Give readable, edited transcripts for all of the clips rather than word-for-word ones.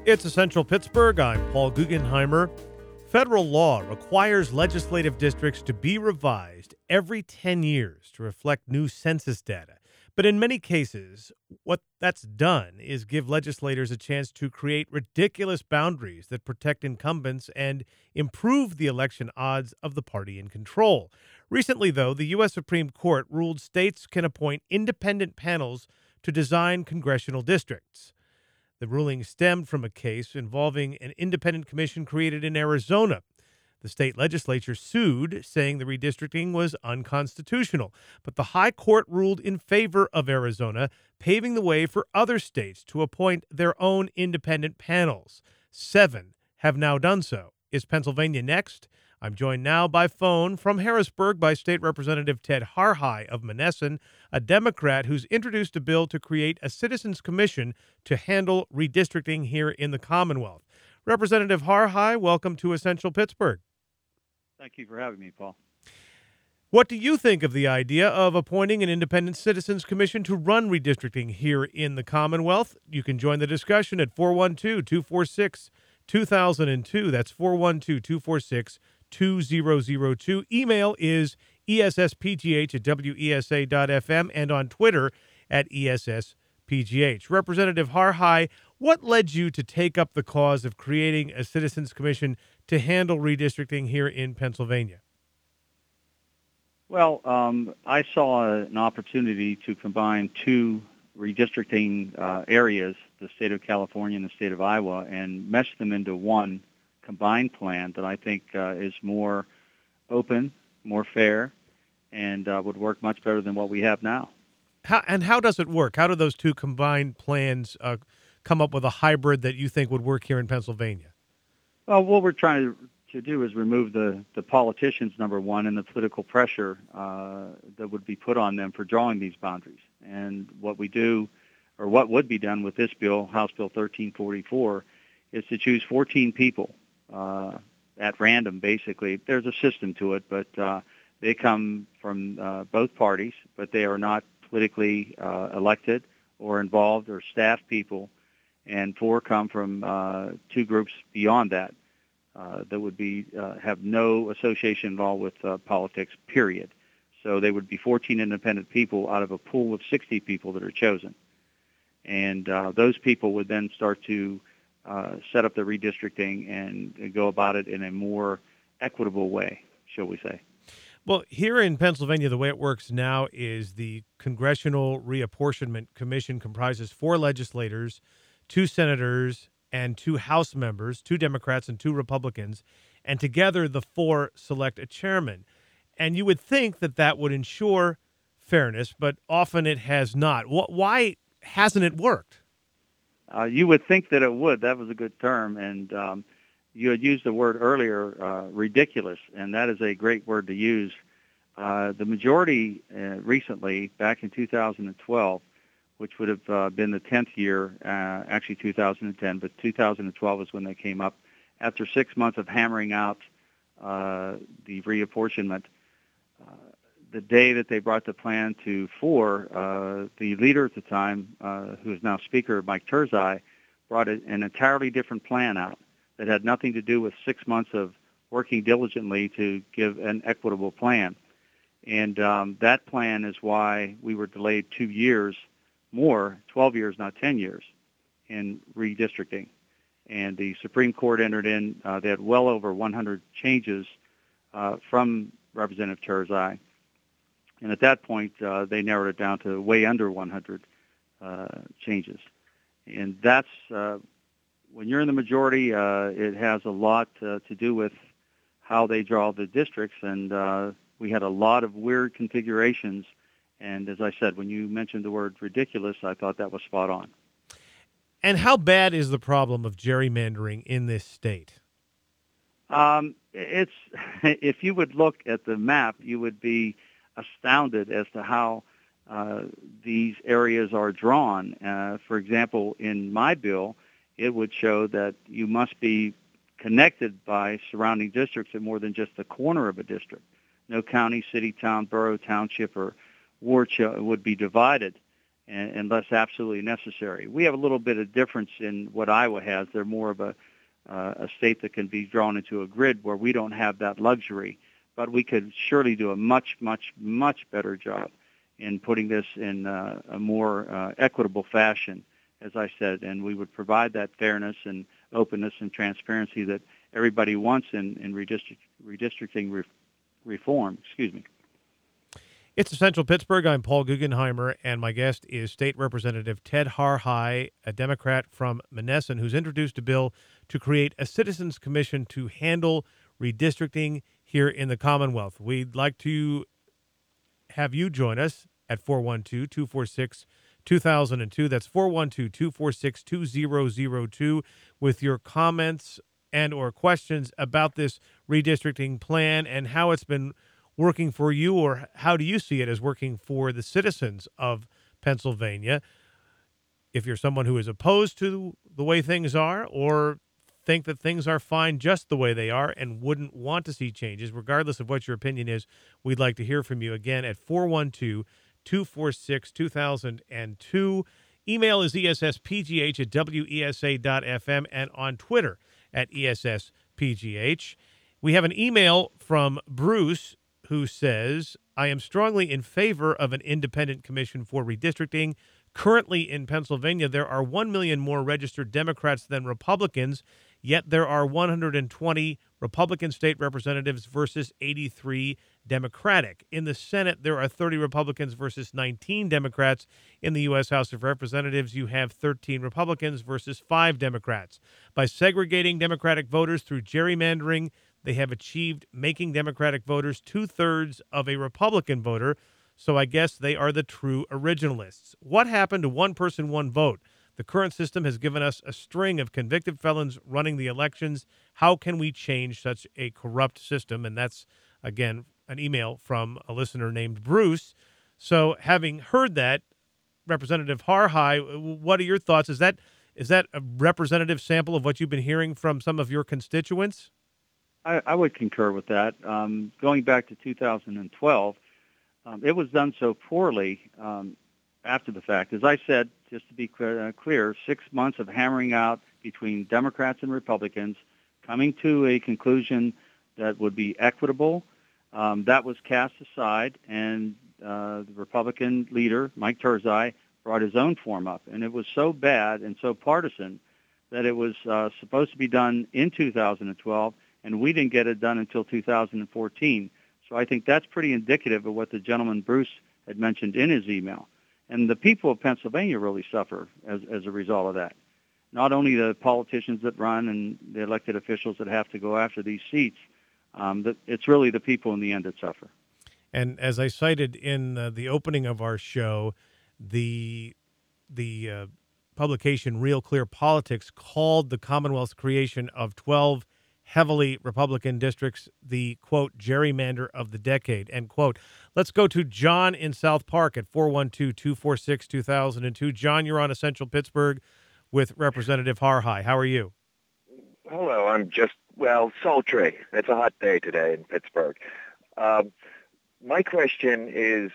It's Essential Pittsburgh. I'm Paul Guggenheimer. Federal law requires legislative districts to be revised every 10 years to reflect new census data. But in many cases, what that's done is give legislators a chance to create ridiculous boundaries that protect incumbents and improve the election odds of the party in control. Recently, though, the U.S. Supreme Court ruled states can appoint independent panels to design congressional districts. The ruling stemmed from a case involving an independent commission created in Arizona. The state legislature sued, saying the redistricting was unconstitutional, but the high court ruled in favor of Arizona, paving the way for other states to appoint their own independent panels. 7 have now done so. Is Pennsylvania next? I'm joined now by phone from Harrisburg by State Representative Ted Harhey of Monessen, a Democrat who's introduced a bill to create a citizens commission to handle redistricting here in the Commonwealth. Representative Harhey, welcome to Essential Pittsburgh. Thank you for having me, Paul. What do you think of the idea of appointing an independent citizens commission to run redistricting here in the Commonwealth? You can join the discussion at 412-246-2002. That's 412-246-2002. Email is esspgh@wesa.fm and on Twitter at esspgh. Representative Harhey, what led you to take up the cause of creating a citizens commission to handle redistricting here in Pennsylvania? Well, I saw an opportunity to combine two redistricting areas, the state of California and the state of Iowa, and mesh them into one combined plan that I think is more open, more fair, and would work much better than what we have now. How does it work? How do those two combined plans come up with a hybrid that you think would work here in Pennsylvania? Well, what we're trying to do is remove the politicians, number one, and the political pressure that would be put on them for drawing these boundaries. And what we do, or what would be done with this bill, House Bill 1344, is to choose 14 people at random, basically. There's a system to it, but they come from both parties, but they are not politically elected or involved or staff people, and 4 come from 2 groups beyond that that would be have no association at all with politics, period. So they would be 14 independent people out of a pool of 60 people that are chosen. And those people would then start to set up the redistricting and go about it in a more equitable way, shall we say. Well, here in Pennsylvania, the way it works now is the Congressional Reapportionment Commission comprises 4 legislators, 2 senators, and 2 House members, 2 Democrats and 2 Republicans, and together the 4 select a chairman. And you would think that that would ensure fairness, but often it has not. Why hasn't it worked? You would think that it would. That was a good term. And you had used the word earlier, ridiculous, and that is a great word to use. The majority recently, back in 2012, which would have been the 10th year, actually 2010, but 2012 is when they came up. After 6 months of hammering out the reapportionment, the day that they brought the plan to fore, the leader at the time, who is now Speaker, Mike Turzai, brought an entirely different plan out that had nothing to do with 6 months of working diligently to give an equitable plan. And that plan is why we were delayed 2 years more, 12 years, not 10 years, in redistricting. And the Supreme Court entered in, they had well over 100 changes from Representative Turzai. And at that point, they narrowed it down to way under 100 changes. And that's, when you're in the majority, it has a lot to do with how they draw the districts. And we had a lot of weird configurations. And as I said, when you mentioned the word ridiculous, I thought that was spot on. And how bad is the problem of gerrymandering in this state? It's if you would look at the map, you would be astounded as to how these areas are drawn. For example, in my bill, it would show that you must be connected by surrounding districts at more than just the corner of a district. No county, city, town, borough, township, or ward would be divided. unless absolutely necessary. We have a little bit of difference in what Iowa has. They're more of a state that can be drawn into a grid where we don't have that luxury, but we could surely do a much, much, much better job in putting this in a more equitable fashion, as I said, and we would provide that fairness and openness and transparency that everybody wants in redistricting reform. Excuse me. It's Essential Pittsburgh. I'm Paul Guggenheimer, and my guest is State Representative Ted Har-Hai, a Democrat from Monessen, who's introduced a bill to create a citizens commission to handle redistricting here in the Commonwealth. We'd like to have you join us at 412-246-2002. That's 412-246-2002 with your comments and or questions about this redistricting plan and how it's been working for you, or how do you see it as working for the citizens of Pennsylvania? If you're someone who is opposed to the way things are, or think that things are fine just the way they are and wouldn't want to see changes, regardless of what your opinion is, we'd like to hear from you again at 412-246-2002. Email is esspgh@wesa.fm and on Twitter at esspgh. We have an email from Bruce who says, I am strongly in favor of an independent commission for redistricting. Currently in Pennsylvania, there are 1 million more registered Democrats than Republicans, yet there are 120 Republican state representatives versus 83 Democratic. In the Senate, there are 30 Republicans versus 19 Democrats. In the U.S. House of Representatives, you have 13 Republicans versus 5 Democrats. By segregating Democratic voters through gerrymandering, they have achieved making Democratic voters 2/3 of a Republican voter, so I guess they are the true originalists. What happened to one person, one vote? The current system has given us a string of convicted felons running the elections. How can we change such a corrupt system? And that's, again, an email from a listener named Bruce. So having heard that, Representative Har-Hai, what are your thoughts? Is that a representative sample of what you've been hearing from some of your constituents? I would concur with that. Going back to 2012, it was done so poorly after the fact. As I said, just to be clear, 6 months of hammering out between Democrats and Republicans, coming to a conclusion that would be equitable. That was cast aside, and the Republican leader, Mike Turzai, brought his own form up. And it was so bad and so partisan that it was supposed to be done in 2012, and we didn't get it done until 2014. So I think that's pretty indicative of what the gentleman Bruce had mentioned in his email. And the people of Pennsylvania really suffer as a result of that. Not only the politicians that run and the elected officials that have to go after these seats, it's really the people in the end that suffer. And as I cited in the opening of our show, the publication Real Clear Politics called the Commonwealth's creation of 12 heavily Republican districts the, quote, gerrymander of the decade, end quote. Let's go to John in South Park at 412-246-2002. John, you're on Essential Pittsburgh with Representative Har-Hai. How are you? Hello, I'm sultry. It's a hot day today in Pittsburgh. My question is,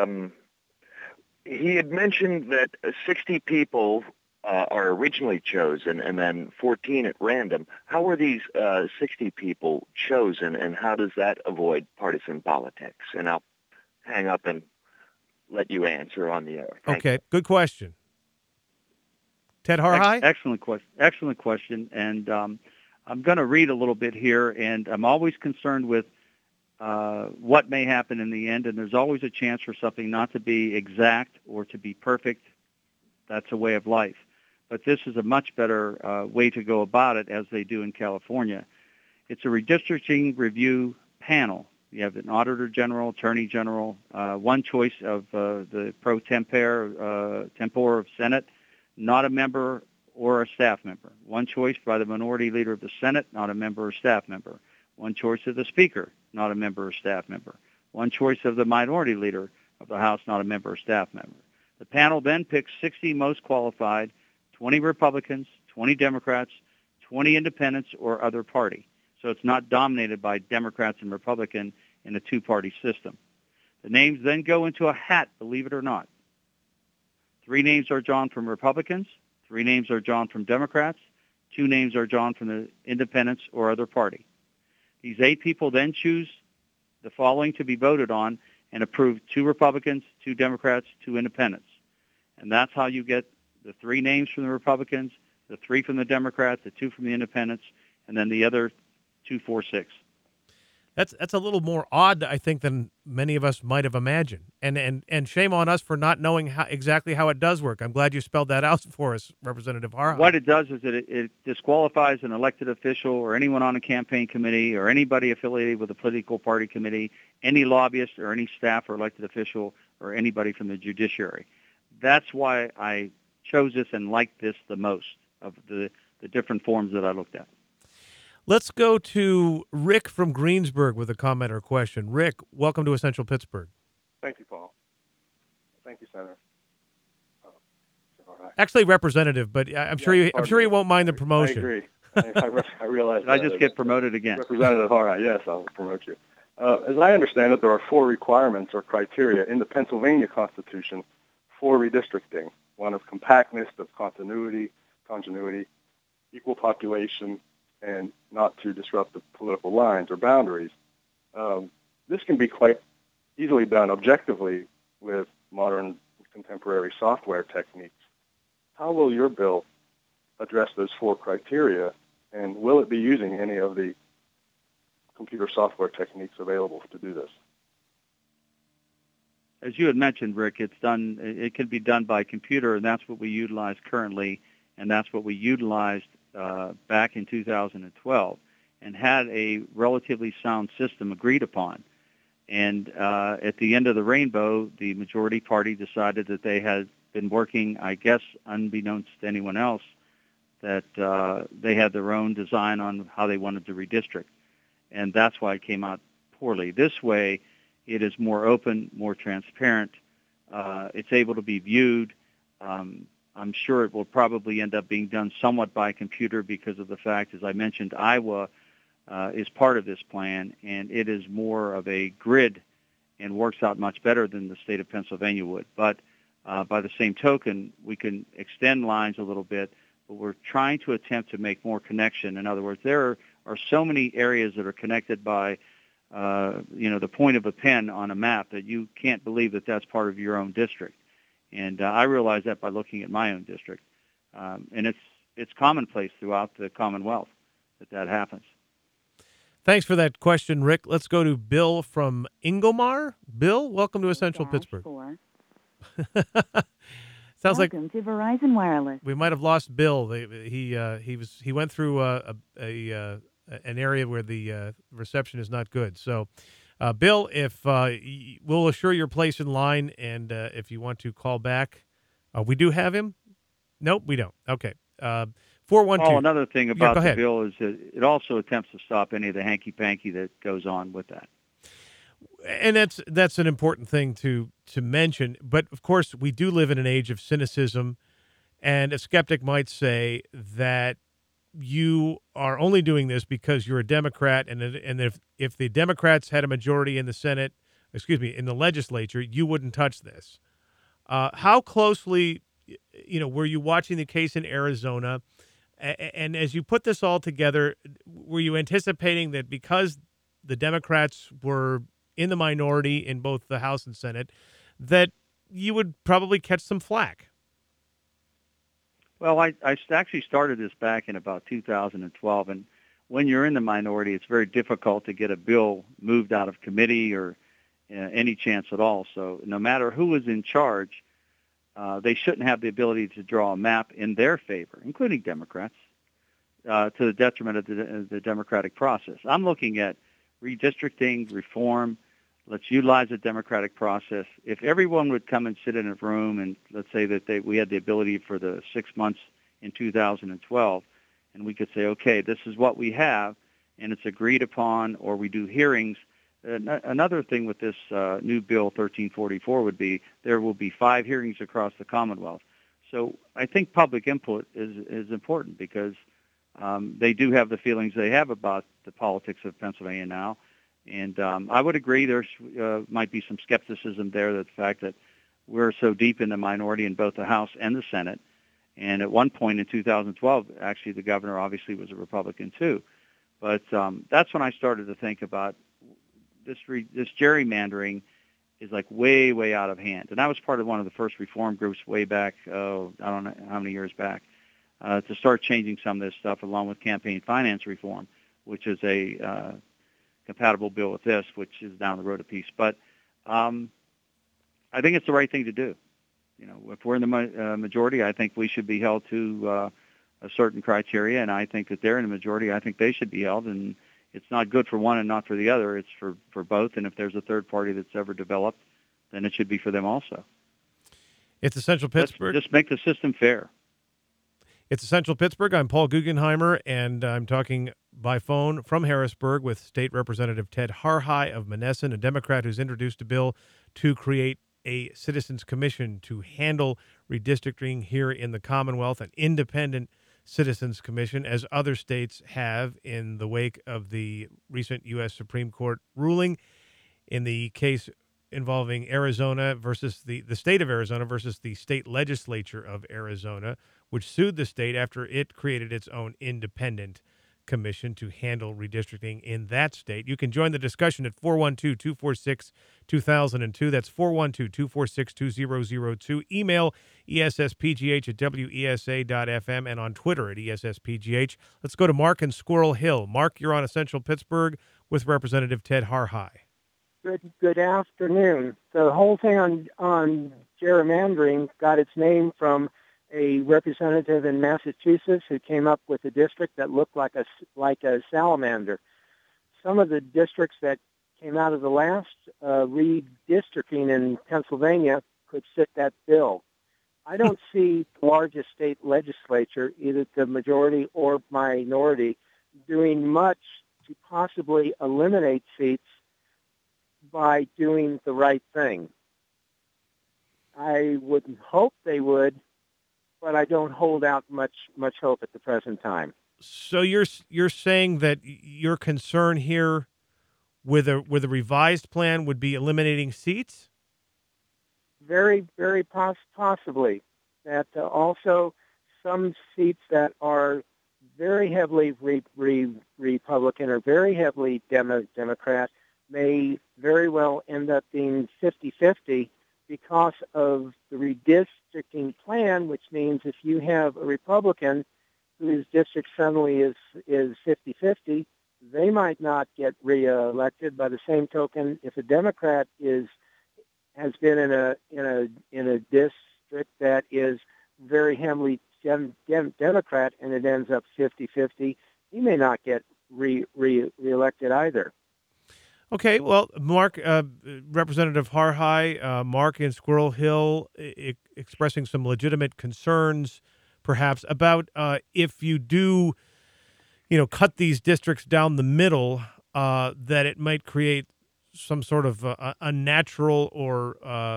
he had mentioned that 60 people are originally chosen and then 14 at random. How were these 60 people chosen, and how does that avoid partisan politics? And I'll hang up and let you answer on the air. Okay, good question. Ted Har-Hai? Excellent question. And I'm going to read a little bit here, and I'm always concerned with what may happen in the end, and there's always a chance for something not to be exact or to be perfect. That's a way of life. But this is a much better way to go about it, as they do in California. It's a redistricting review panel. You have an auditor general, attorney general, one choice of the pro tempore of Senate, not a member or a staff member. One choice by the minority leader of the Senate, not a member or staff member. One choice of the Speaker, not a member or staff member. One choice of the minority leader of the House, not a member or staff member. The panel then picks 60 most qualified, 20 Republicans, 20 Democrats, 20 independents or other party. So it's not dominated by Democrats and Republicans in a two-party system. The names then go into a hat, believe it or not. 3 names are drawn from Republicans, 3 names are drawn from Democrats, 2 names are drawn from the independents or other party. These 8 people then choose the following to be voted on and approve: 2 Republicans, 2 Democrats, 2 independents. And that's how you get the 3 names from the Republicans, the 3 from the Democrats, the 2 from the independents, and then the other 2, 4, 6. That's a little more odd, I think, than many of us might have imagined. And shame on us for not knowing exactly how it does work. I'm glad you spelled that out for us, Representative Harha. What it does is that it disqualifies an elected official or anyone on a campaign committee or anybody affiliated with a political party committee, any lobbyist or any staff or elected official or anybody from the judiciary. That's why I chose this and liked this the most of the different forms that I looked at. Let's go to Rick from Greensburg with a comment or question. Rick, welcome to Essential Pittsburgh. Thank you, Paul. Thank you, Senator. Actually, Representative, but I'm sure you won't mind the promotion. I agree. I realize. Did I just get promoted again? Representative Harha, yes, I'll promote you. As I understand it, there are 4 requirements or criteria in the Pennsylvania Constitution for redistricting. One of compactness, of continuity, equal population, and not to disrupt the political lines or boundaries. This can be quite easily done objectively with modern contemporary software techniques. How will your bill address those 4 criteria, and will it be using any of the computer software techniques available to do this? As you had mentioned, Rick, it can be done by computer, and that's what we utilize currently, and that's what we utilized back in 2012 and had a relatively sound system agreed upon. And at the end of the rainbow, the majority party decided that they had been working, I guess, unbeknownst to anyone else, that they had their own design on how they wanted to redistrict. And that's why it came out poorly. This way, it is more open, more transparent. It's able to be viewed. I'm sure it will probably end up being done somewhat by computer because of the fact, as I mentioned, Iowa is part of this plan, and it is more of a grid and works out much better than the state of Pennsylvania would. But by the same token, we can extend lines a little bit, but we're trying to attempt to make more connection. In other words, there are so many areas that are connected by the point of a pen on a map that you can't believe that that's part of your own district. And I realized that by looking at my own district. And it's commonplace throughout the Commonwealth that happens. Thanks for that question, Rick. Let's go to Bill from Ingomar. Bill, welcome to Essential Pittsburgh. Sounds welcome to Verizon Wireless. We might have lost Bill. He went through an area where the reception is not good. So, Bill, if we'll assure your place in line, and if you want to call back, we do have him. Nope, we don't. Okay. 412. Oh, another thing about the bill is that it also attempts to stop any of the hanky-panky that goes on with that. And that's an important thing to mention. But, of course, we do live in an age of cynicism, and a skeptic might say that you are only doing this because you're a Democrat, and if the Democrats had a majority in the Senate, in the legislature, you wouldn't touch this. How closely, were you watching the case in Arizona? And as you put this all together, were you anticipating that because the Democrats were in the minority in both the House and Senate, that you would probably catch some flack? Well, I actually started this back in about 2012, and when you're in the minority, it's very difficult to get a bill moved out of committee or any chance at all. So no matter who was in charge, they shouldn't have the ability to draw a map in their favor, including Democrats, to the detriment of the democratic process. I'm looking at redistricting, reform. Let's utilize the democratic process. If everyone would come and sit in a room, and let's say that we had the ability for the 6 months in 2012, and we could say, okay, this is what we have, and it's agreed upon, or we do hearings. Another thing with this new bill 1344 would be there will be 5 hearings across the Commonwealth. So I think public input is important because they do have the feelings they have about the politics of Pennsylvania now. And I would agree there might be some skepticism there, that the fact that we're so deep in the minority in both the House and the Senate. And at one point in 2012, actually, the governor obviously was a Republican too. But that's when I started to think about this gerrymandering is like way, way out of hand. And I was part of one of the first reform groups way back, I don't know how many years back, to start changing some of this stuff along with campaign finance reform, which is a compatible bill with this, which is down the road a piece. But I think it's the right thing to do. You know, if we're in the majority, I think we should be held to a certain criteria, and I think that they're in the majority. I think they should be held, and it's not good for one and not for the other. It's for both, and if there's a third party that's ever developed, then it should be for them also. It's Essential Pittsburgh. Just make the system fair. It's Essential Pittsburgh. I'm Paul Guggenheimer, and I'm talking by phone from Harrisburg with State Representative Ted Harhey of Monessen, a Democrat who's introduced a bill to create a citizens commission to handle redistricting here in the Commonwealth, an independent citizens commission, as other states have in the wake of the recent U.S. Supreme Court ruling in the case involving Arizona versus the state of Arizona versus the state legislature of Arizona, which sued the state after it created its own independent commission to handle redistricting in that state. You can join the discussion at 412-246-2002. That's 412-246-2002. Email ESSPGH@WESA.FM and on Twitter at ESSPGH. Let's go to Mark in Squirrel Hill. Mark, you're on Essential Pittsburgh with Representative Ted Harhey. Good afternoon. The whole thing on gerrymandering got its name from a representative in Massachusetts who came up with a district that looked like a salamander. Some of the districts that came out of the last redistricting in Pennsylvania could fit that bill. I don't see the largest state legislature, either the majority or minority, doing much to possibly eliminate seats by doing the right thing. I would hope they would, but I don't hold out much hope at the present time. So you're saying that your concern here with a revised plan would be eliminating seats? Very, very possibly. That also some seats that are very heavily Republican or very heavily Democrat may very well end up being 50-50 because of the redistricting plan, which means if you have a Republican whose district suddenly is 50-50, they might not get reelected. By the same token, if a Democrat has been in a district that is very heavily Democrat and it ends up 50-50, he may not get reelected either. Okay, well, Mark, Representative Harhey, Mark in Squirrel Hill, expressing some legitimate concerns, perhaps, about if you do, cut these districts down the middle, that it might create some sort of unnatural or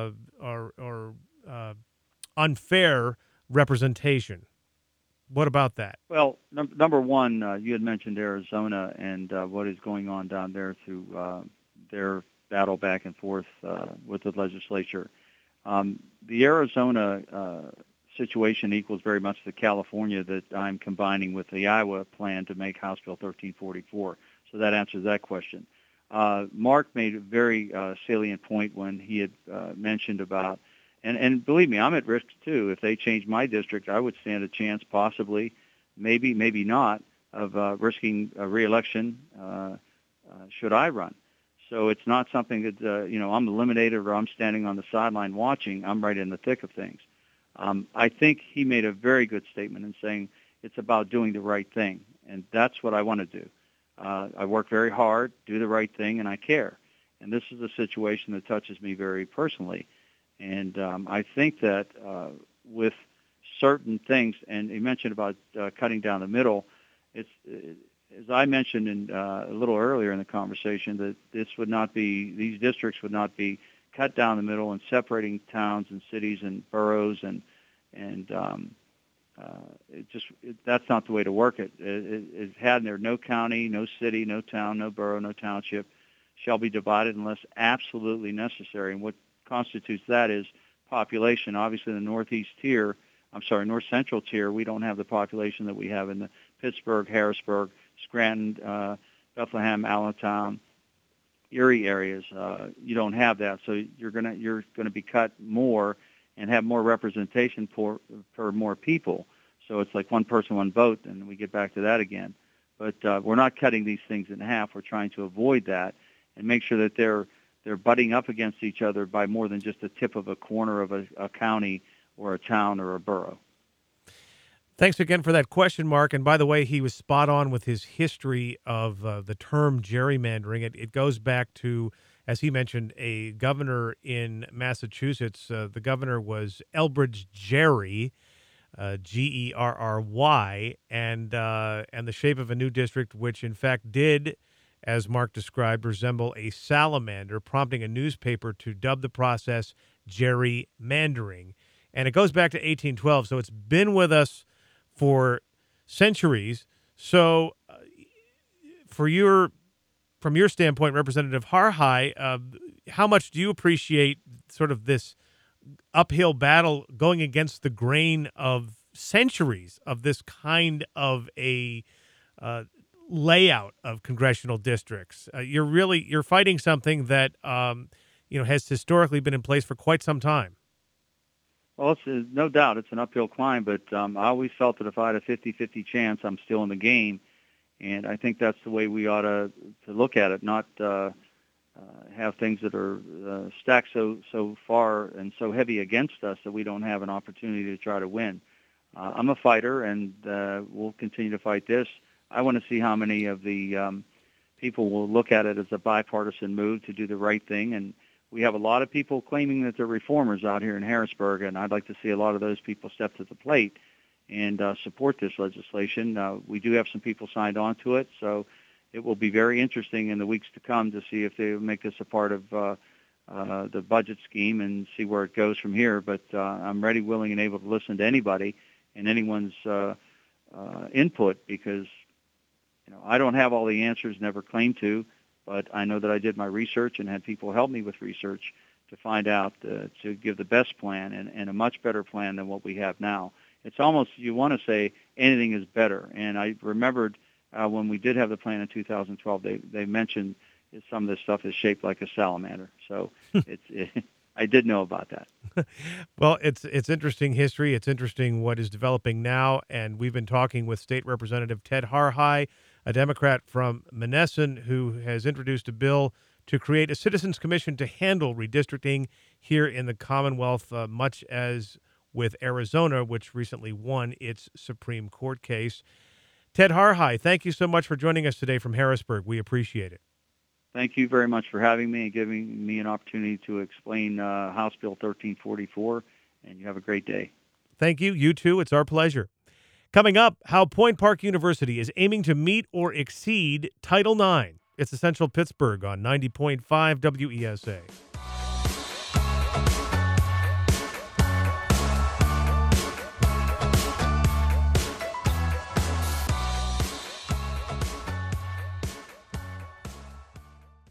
unfair representation. What about that? Well, number one, you had mentioned Arizona and what is going on down there through their battle back and forth with the legislature. The Arizona situation equals very much the California that I'm combining with the Iowa plan to make House Bill 1344. So that answers that question. Mark made a very salient point when he had mentioned about, and believe me, I'm at risk too. If they change my district, I would stand a chance, possibly, maybe not, of risking a re-election should I run. So it's not something that, I'm eliminated or I'm standing on the sideline watching. I'm right in the thick of things. I think he made a very good statement in saying it's about doing the right thing, and that's what I want to do. I work very hard, do the right thing, and I care. And this is a situation that touches me very personally. And I think that with certain things, and you mentioned about cutting down the middle, as I mentioned a little earlier in the conversation, that these districts would not be cut down the middle and separating towns and cities and boroughs, and that's not the way to work it. It had there no county, no city, no town, no borough, no township shall be divided unless absolutely necessary. And what constitutes that is population. Obviously, the north central tier, we don't have the population that we have in the Pittsburgh, Harrisburg, Scranton, Bethlehem, Allentown, Erie areas. You don't have that, so you're gonna be cut more and have more representation for more people. So it's like one person, one vote, and we get back to that again. But we're not cutting these things in half. We're trying to avoid that and make sure that they're butting up against each other by more than just the tip of a corner of a county or a town or a borough. Thanks again for that question, Mark. And by the way, he was spot on with his history of the term gerrymandering. It goes back to, as he mentioned, a governor in Massachusetts. The governor was Elbridge Gerry, Gerry, and the shape of a new district, which in fact did, as Mark described, resemble a salamander, prompting a newspaper to dub the process gerrymandering. And it goes back to 1812, so it's been with us for centuries. So from your standpoint, Representative Harhide, how much do you appreciate sort of this uphill battle going against the grain of centuries of this kind of a layout of congressional districts? You're fighting something that has historically been in place for quite some time. Well, it's no doubt it's an uphill climb, but I always felt that if I had a 50-50 chance, I'm still in the game, and I think that's the way we ought to look at it, not have things that are stacked so far and so heavy against us that we don't have an opportunity to try to win. I'm a fighter, and we'll continue to fight this. I want to see how many of the people will look at it as a bipartisan move to do the right thing, and we have a lot of people claiming that they're reformers out here in Harrisburg, and I'd like to see a lot of those people step to the plate and support this legislation. We do have some people signed on to it, so it will be very interesting in the weeks to come to see if they make this a part of the budget scheme and see where it goes from here. But I'm ready, willing, and able to listen to anybody and anyone's input because I don't have all the answers, never claimed to. But I know that I did my research and had people help me with research to find out to give the best plan and a much better plan than what we have now. It's almost, you want to say anything is better. And I remembered when we did have the plan in 2012, they mentioned some of this stuff is shaped like a salamander. So I did know about that. Well, it's interesting history. It's interesting what is developing now. And we've been talking with State Representative Ted Harhide, a Democrat from Monessen, who has introduced a bill to create a citizens commission to handle redistricting here in the Commonwealth, much as with Arizona, which recently won its Supreme Court case. Ted Harhide, thank you so much for joining us today from Harrisburg. We appreciate it. Thank you very much for having me and giving me an opportunity to explain House Bill 1344, and you have a great day. Thank you. You too. It's our pleasure. Coming up, how Point Park University is aiming to meet or exceed Title IX. It's Essential Pittsburgh on 90.5 WESA.